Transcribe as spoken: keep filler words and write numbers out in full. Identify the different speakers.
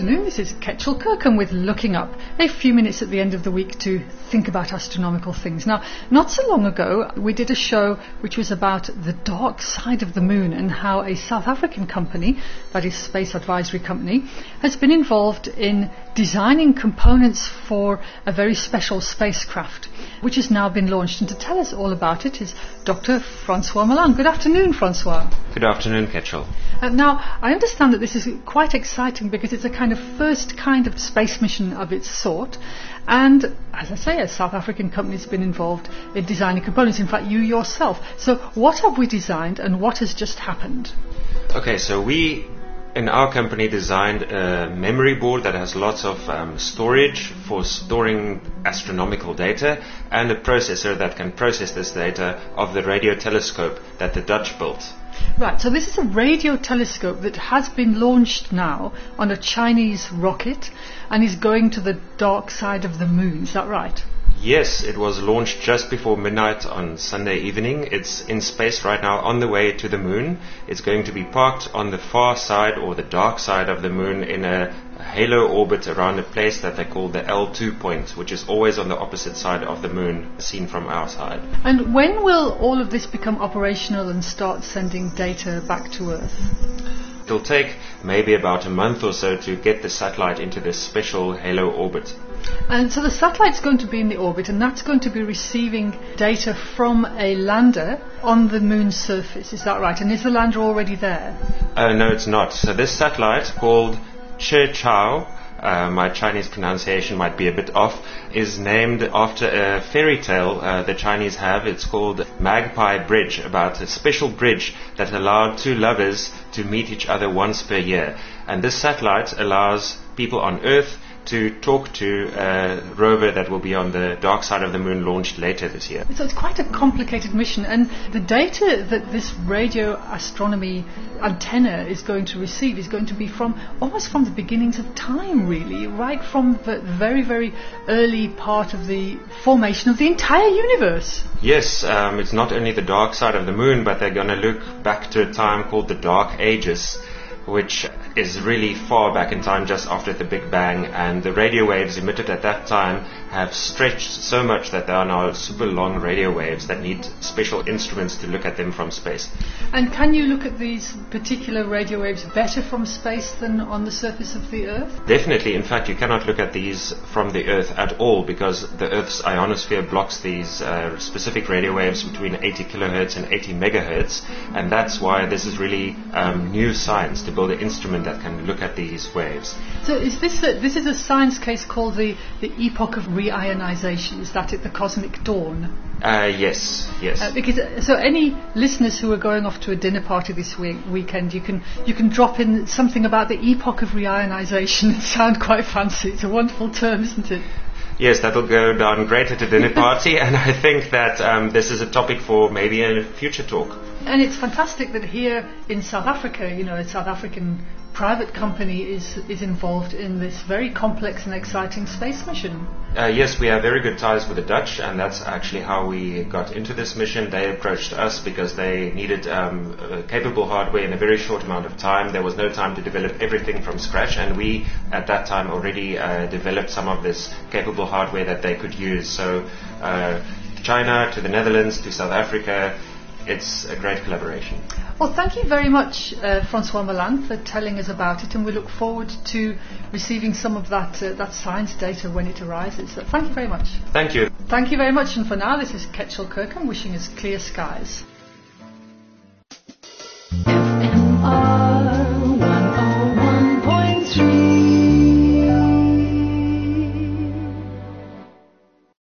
Speaker 1: afternoon, this is Ketchel Kirkham with Looking Up, a few minutes at the end of the week to think about astronomical things. Now, not so long ago, we did a show which was about the dark side of the moon and how a South African company, that is Space Advisory Company, has been involved in designing components for a very special spacecraft, which has now been launched. And to tell us all about it is Doctor Francois Malan. Good afternoon, Francois.
Speaker 2: Good afternoon, Ketchel.
Speaker 1: Uh, now, I understand that this is quite exciting because it's a kind of first kind of space mission of its sort. And, as I say, a South African company has been involved in designing components, in fact, you yourself. So what have we designed and what has just happened?
Speaker 2: Okay, so we in our company designed a memory board that has lots of um, storage for storing astronomical data and a processor that can process this data of the radio telescope that the Dutch built.
Speaker 1: Right, so this is a radio telescope that has been launched now on a Chinese rocket and is going to the dark side of the moon, is that right?
Speaker 2: Yes, it was launched just before midnight on Sunday evening. It's in space right now on the way to the moon. It's going to be parked on the far side or the dark side of the moon in a halo orbit around a place that they call the L two point, which is always on the opposite side of the moon, seen from our side.
Speaker 1: And when will all of this become operational and start sending data back to Earth?
Speaker 2: It'll take maybe about a month or so to get the satellite into this special halo orbit.
Speaker 1: And so the satellite's going to be in the orbit, and that's going to be receiving data from a lander on the moon's surface, is that right? And is the lander already there?
Speaker 2: Uh, no, it's not. So this satellite, called Chichao, uh, my Chinese pronunciation might be a bit off, is named after a fairy tale uh, the Chinese have. It's called Magpie Bridge, about a special bridge that allowed two lovers to meet each other once per year. And this satellite allows people on Earth to talk to a rover that will be on the dark side of the moon, launched later this year.
Speaker 1: So it's quite a complicated mission, and the data that this radio astronomy antenna is going to receive is going to be from almost from the beginnings of time, really, right from the very, very early part of the formation of the entire universe.
Speaker 2: Yes, um, it's not only the dark side of the moon, but they're going to look back to a time called the Dark Ages, which is really far back in time, just after the Big Bang, and the radio waves emitted at that time have stretched so much that they are now super long radio waves that need special instruments to look at them from space.
Speaker 1: And can you look at these particular radio waves better from space than on the surface of the Earth?
Speaker 2: Definitely. In fact, you cannot look at these from the Earth at all, because the Earth's ionosphere blocks these uh, specific radio waves between eighty kilohertz and eighty megahertz, and that's why this is really um, new science, to build an instrument that can look at these waves.
Speaker 1: So is this a, this is a science case called the, the epoch of reionization? Is that it, the cosmic dawn?
Speaker 2: Uh, yes, yes.
Speaker 1: Uh, because uh, so any listeners who are going off to a dinner party this week, weekend, you can you can drop in something about the epoch of reionization and sound quite fancy. It's a wonderful term, isn't it?
Speaker 2: Yes, that'll go down great at a dinner party, and I think that um, this is a topic for maybe a future talk.
Speaker 1: And it's fantastic that here in South Africa, you know, a South African private company is is involved in this very complex and exciting space mission.
Speaker 2: Uh, yes, we have very good ties with the Dutch, and that's actually how we got into this mission. They approached us because they needed um, uh, capable hardware in a very short amount of time. There was no time to develop everything from scratch, and we at that time already uh, developed some of this capable hardware that they could use. So uh, China to the Netherlands to South Africa, it's a great collaboration.
Speaker 1: Well, thank you very much, uh, Francois Malan, for telling us about it, and we look forward to receiving some of that uh, that science data when it arises. So thank you very much.
Speaker 2: Thank you.
Speaker 1: Thank you very much, and for now, this is Ketchel Kirkham wishing us clear skies.